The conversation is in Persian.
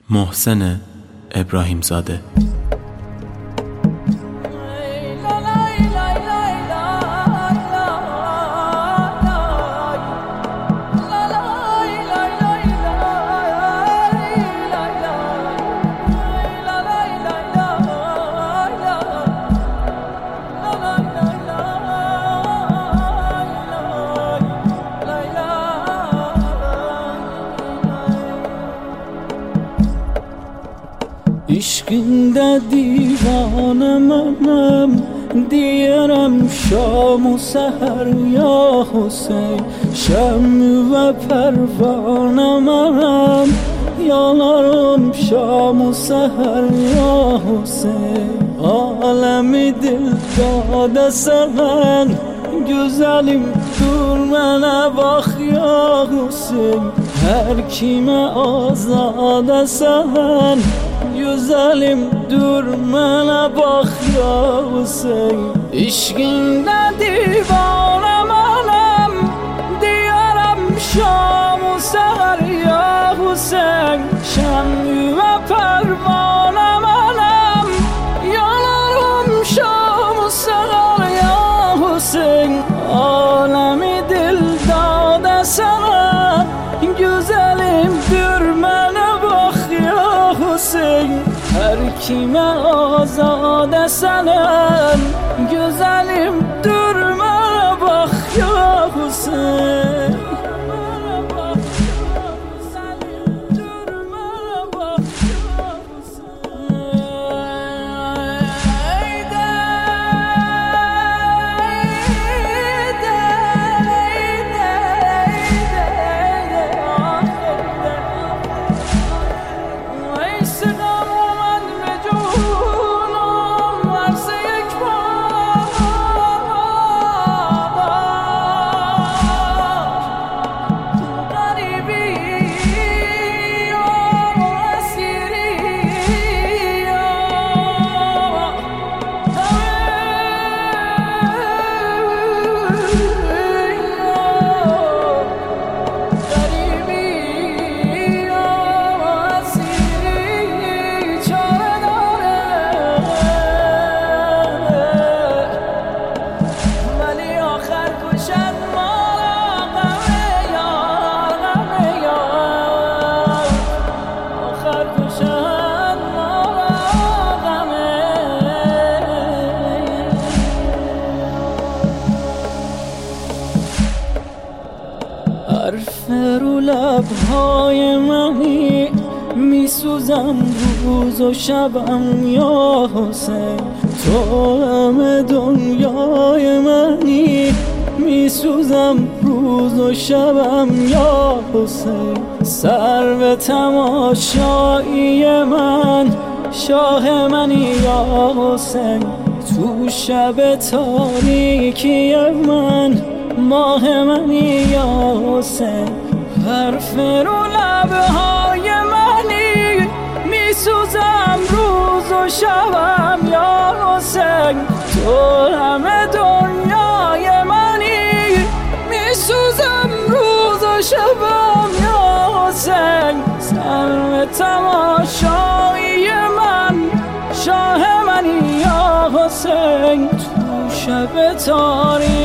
محسن ابراهیم زاده. عشقinde دیوانمم دیارم شام و سحر یا حسین شم و پروانمم یالارم شام و سحر یا حسین عالمی دل داده سن güzelim dur mənə bax ya Hüseyin hər kimə azadəsən güzelim dur mənə bax ya Hüseyin İşqində divanəmənəm deyərəm şam-ı səhər ya Hüseyin şəmü və pərvanəmənəm yanarım şam-ı səhər ya Hüseyin alemi dil dade sana güzelim dur mənə bax ya Hüseyin her kime azade senen güzelim dur mənə bax ya Hüseyin حرف رو لبهای منی میسوزم روز و شبم یا حسین تو همه دنیای منی میسوزم روز و شبم یا حسین سر به تماشایی من شاه منی یا حسین تو شب تاریکی من ماه منی یا حسین حرف رو لبهای منی میسوزم روز و شبم یا حسین تو همه دنیای منی میسوزم روز و شبم یا حسین سر تماشایی من شاه منی یا حسین تو شب تاریکی